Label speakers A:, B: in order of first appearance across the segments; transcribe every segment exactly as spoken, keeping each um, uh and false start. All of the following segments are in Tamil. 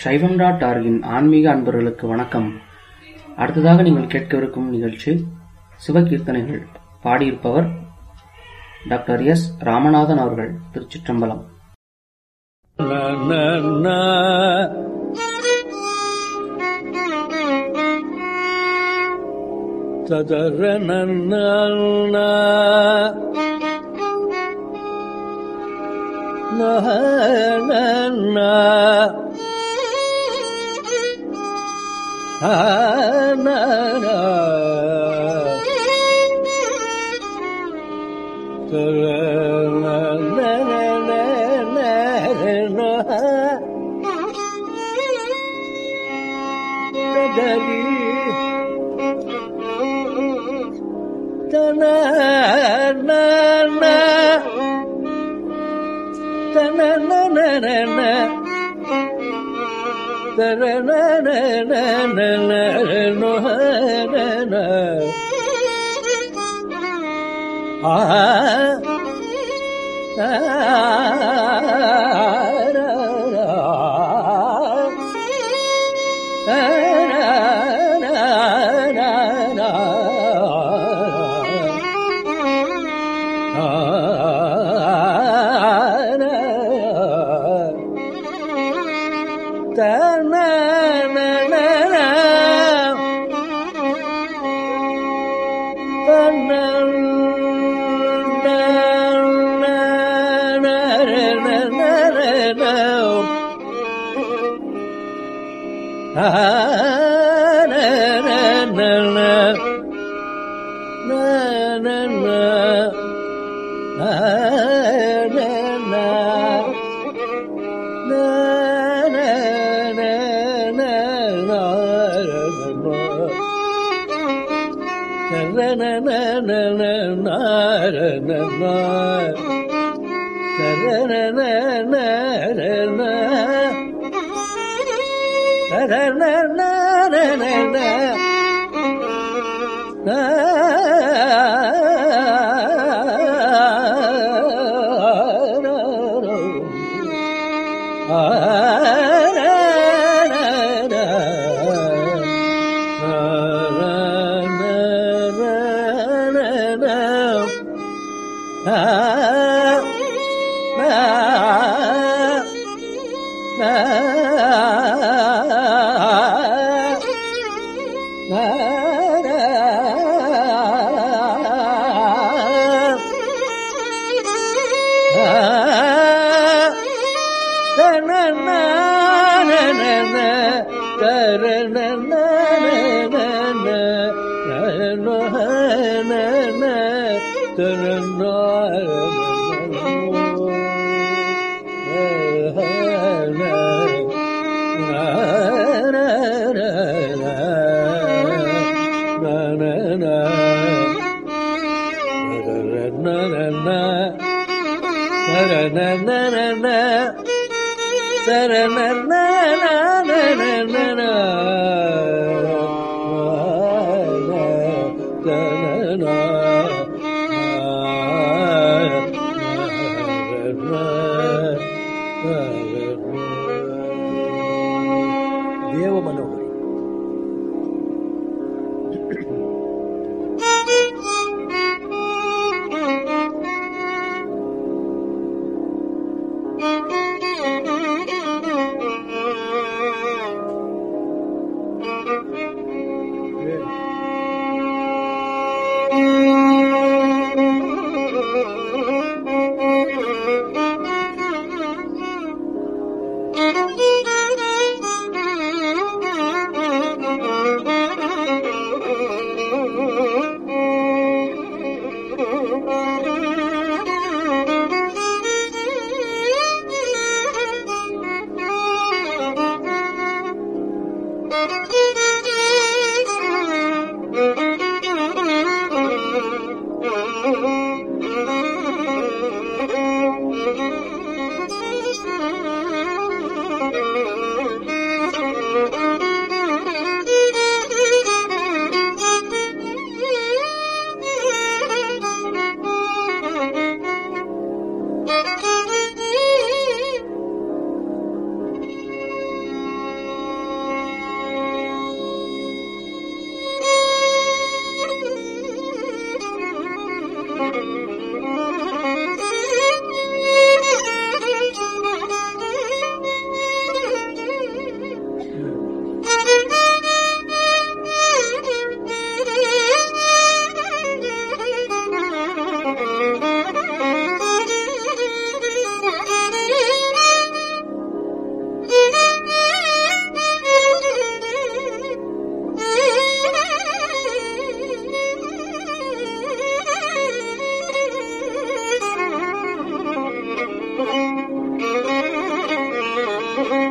A: சைவம் டாட் ஆர்கின் ஆன்மீக அன்பர்களுக்கு வணக்கம். அடுத்ததாக நீங்கள் கேட்கவிருக்கும் நிகழ்ச்சி சிவகீர்த்தனைகள். பாடியிருப்பவர் டாக்டர் எஸ் ராமநாதன் அவர்கள். திருச்சிற்றம்பலம்.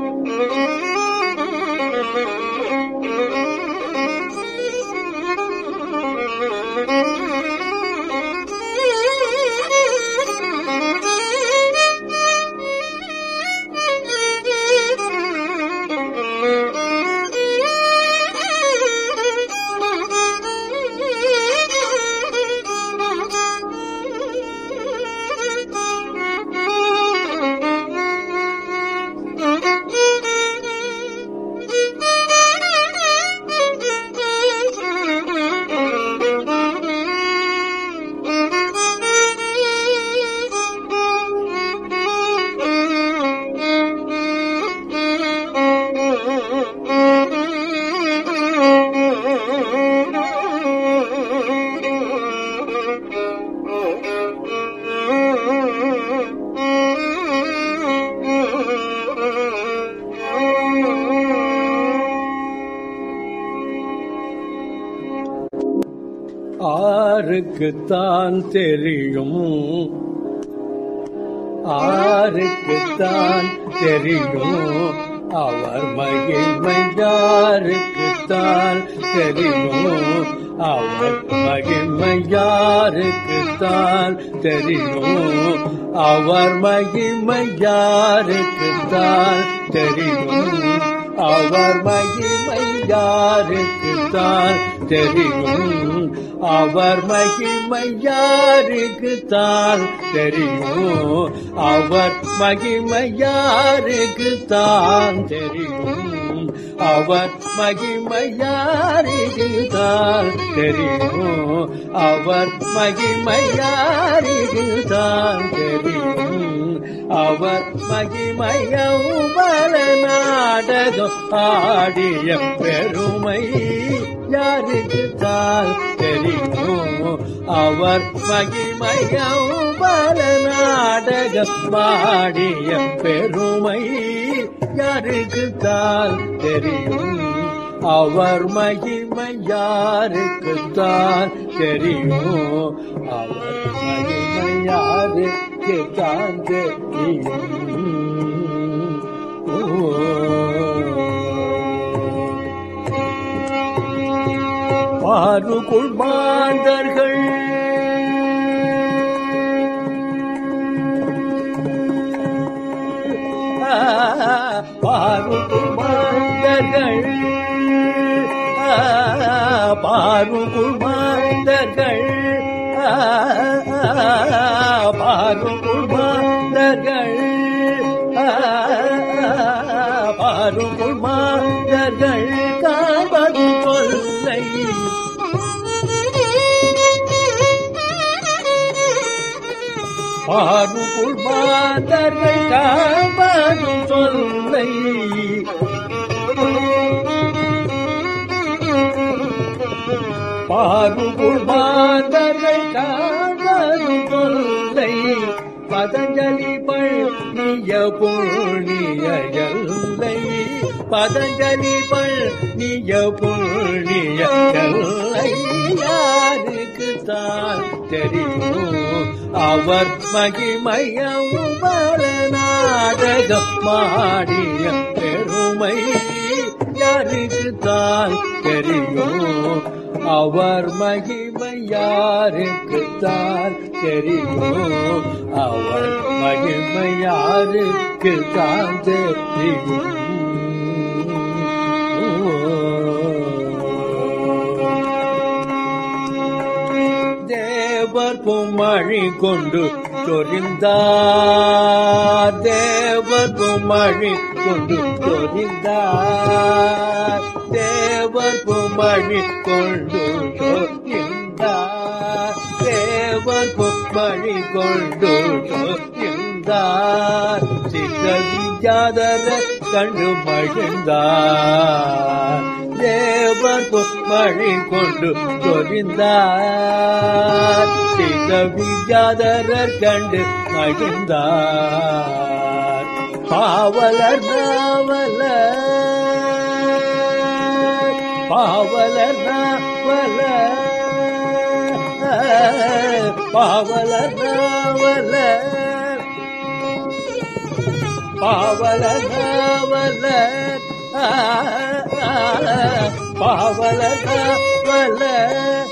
B: ஆருக்குத்தான் தெரியும், ஆருக்குத்தான் தெரியும், அவர் மகிமை யாருக்குத்தான் தெரியும், அவர் மகிமை யாருக்குத்தான் தெரியும், அவர் மகிமை யாருக்குத்தான் தெரியும், அவர் மகிமை யாருக்குத்தான் தெரியும், அவர் மகிமை யாருக்குத்தான் தெரியும், அவர் மகிமை யாருக்குத்தான் தெரியும், அவர் மகிமை யாருக்குத்தான் தெரியும், அவர் மகிமை யாருக்குத்தான் தெரியும், அவர் மகிமையும் பல நாடகம் ஆடிய பெருமை யாருக்குத்தான் தெரியும், அவர் மகிமையும் பல நாடகம் ஆடிய பெருமை யாருக்குத்தான் தெரியும், அவர் மகிமை யாருக்குத்தான் தெரியும், அவர் மகிமை யாருக்குத்தான் தெரியும். பாருக்குள் மாந்தர்கள் பாருக்குள் மாந்தர்கள் பாருக்குள் மாந்தர்கள் பாருக்குள் மாந்தர்கள் பாருக்குள் மாந்தர்கள் காண்பது சொல்லை பாருக்குள் மாந்தர்கள் காண்பது சொல்லை பாருக்குள் மாந்தர்கள் காண்பது சொல்லை பதஞ்சலி பழனிய புண்ணிய எல்லை பதஞ்சலி பழனிய புண்ணிய எல்லை யாருக்குத்தான் தெரியும், அவர் மகிமையும் பல நாடகம் மாடிய பெருமை யாருக்குத்தான் தெரியும், அவர் மகிமை யாருக்குத்தான் தெரியும், அவர் மகிமை யாருக்குத்தான் தெரியும். தேவர் பொம்மழி கொண்டு சொரிந்தார், தேவர் பொம்மழி கொண்டு சொரிந்தார், தேவர் பொம்மழி கொண்டு சொரிந்தார், தேவர் பொம்மழி கொண்டு சொரிந்தார், சித்த வித்யாதர கண்டு மகிழ்ந்தார், தேவர் பொம்மழி கொண்டு சொரிந்தார், சித்த வித்யாதரர் கண்டு மகிழ்ந்தார், பாவலர் நாவலர் பாவலர் நாவலர் பாவலர் நாவலர் பாவலர் நாவலர் பாவலர் நாவலர்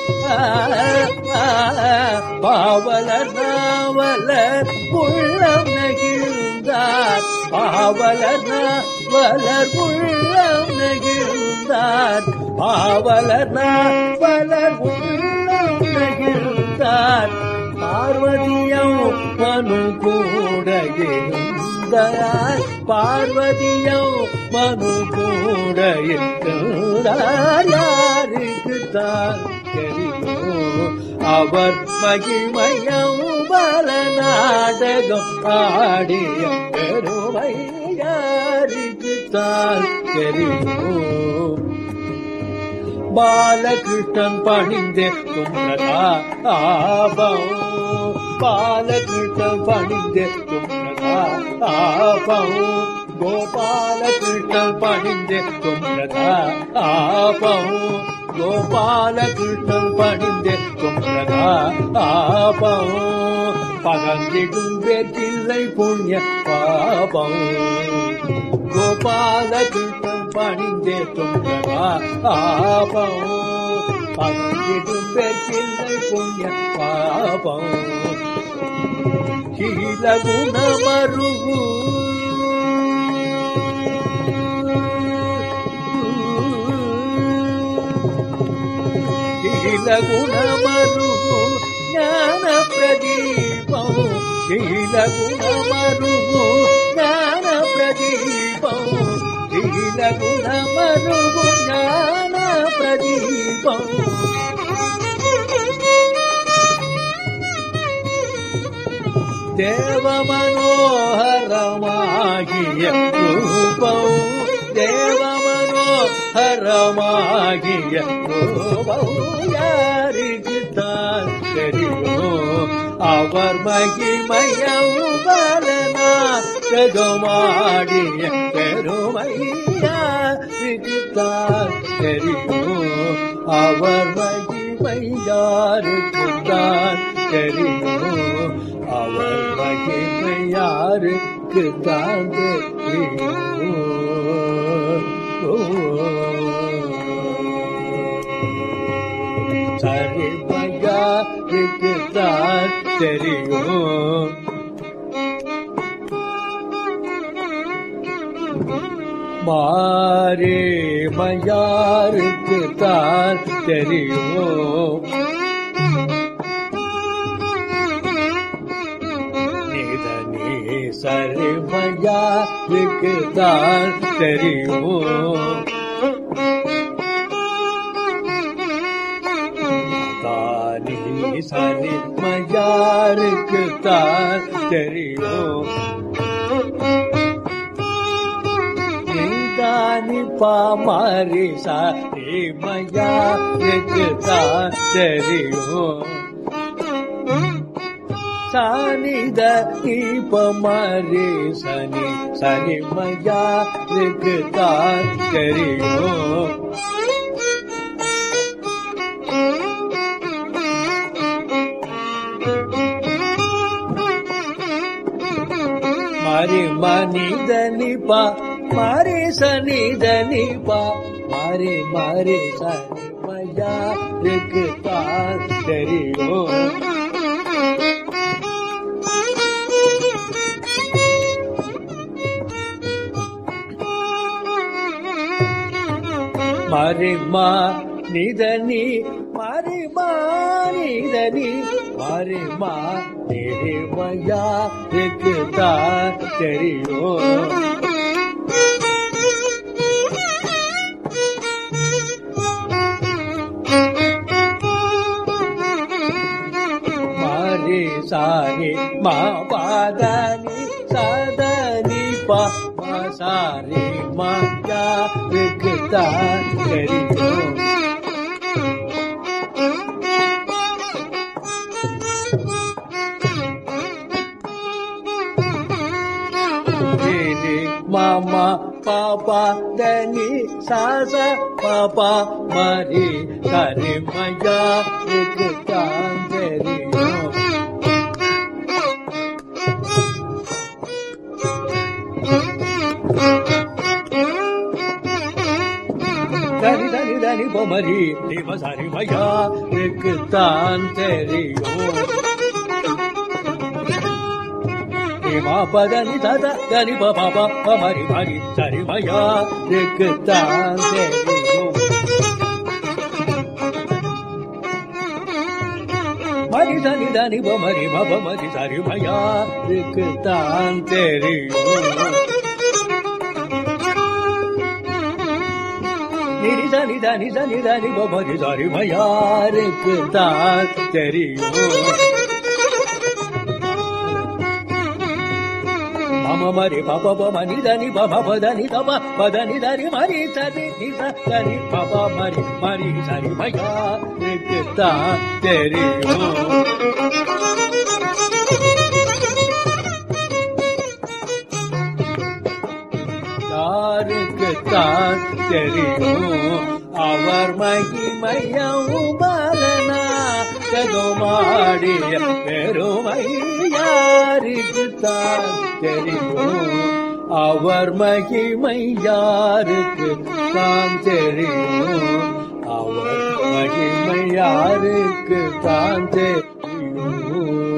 B: பாவலர் நாவலர் உள்ளம் நெகிழ்ந்தார் பாவலர் நாவலர் உள்ளம் நெகிழ்ந்தார் பாவலர் நாவலர் உள்ளம் நெகிழ்ந்தார் பார்வதியம் மனு கூட இருந்தார் பார்வதியம் மனு கூட இருந்தார் யாருக்கு தான் தெரியும் அவர் மகிமையம் பல நாடகம் ஆடிய பெருமை யாருக்கு தான் தெரியும் பாலகிருஷ்ணன் பணிந்தே தும்ரதா ஆபம் பாலகிருஷ்ணன் பணிந்தே தும்ரதா ஆபம் கோபாலகிருஷ்ணன் பணிந்தே தும்ரதா ஆபம் கோபாலகிருஷ்ணன் பணிந்தே தும்ரதா ஆபம் பகந்திடும் வேற்றில்லை புண்ணிய பாபம் கோபாலகிருஷ்ணன் பணிந்தே தும்ரதா ஆபம் பகந்திடும் வேற்றில்லை புண்ணிய பாபம் கீழ குணமருகு கீழ குணமருகு ஞான பிரதீபம் கீழ குணமருகு ஞான பிரதீபம் கீழ குணமருகு ஞான பிரதீபம் தேவ மனோஹரமாகிய ரூபம் தேவ மனோஹரமாகிய ரூபம் யாருக்கு தான் தெரியும் அவர் மகிமையம் பலனாடகமாடிய பெருமை யாருக்கு தான் தெரியும் அவர் மகிமை யாருக்கு தான் தெரியும் அவர் மகிமை யாருக்கு தான் தெரியும் சரிமை யாருக்கு தான் தெரியும் மாறே மயாருக்கு தான் தெரியும் நிதனே சரிமையாருக்கு தான் தெரியும் தானி சரிமையாருக்கு தான் தெரியும் தானி பாமாரி சாரி மயாருக்கு தான் தெரியும் சானித தீபமாரி சனி சனி மயாருக்கு தான் தெரியும் மாரி மனித நிபா மாரி சனித நிபா மாரி மாரி சனி மயாருக்கு தான் தெரியும் மரிமா நிதனி மரிமா நிதனி மரிமா நிரிமயா இருக்குதா தெரியும் மாரி சாரி மா பாதனி சதனி பா சாரி மயா இருக்குதா தெரியும் mama papa dani sasa papa mari kare maya ikutan teriyo தனி பொமரி ரிம சரிமையா இருக்குத்தான் தெரியும். ரிமா பதனி தத தனி பபா பமரி மரி சரிமையா இருக்குத்தான் தெரியும். மரி தனி தனி பொமரி மபமரி சரிமையா இருக்குத்தான் தெரியும். நிரித நித நித நித நிபமரி சரிமையாருக்கு தான் தெரியும். மம மரி பப மணி தனி பப பதனி தப பதனி தனி மரி சரி நிச தனி பப மரி மரி சரிமையாருக்கு தான் தெரியும். யாருக்குத்தான் தெரியும் அவர் மகிமையும் பலனா கதுமாடிய பெருமை யாருக்குத்தான் தெரியும். அவர் மகிமை யாருக்குத்தான் தெரியும். அவர் மகிமை யாருக்குத்தான் தெரியும்.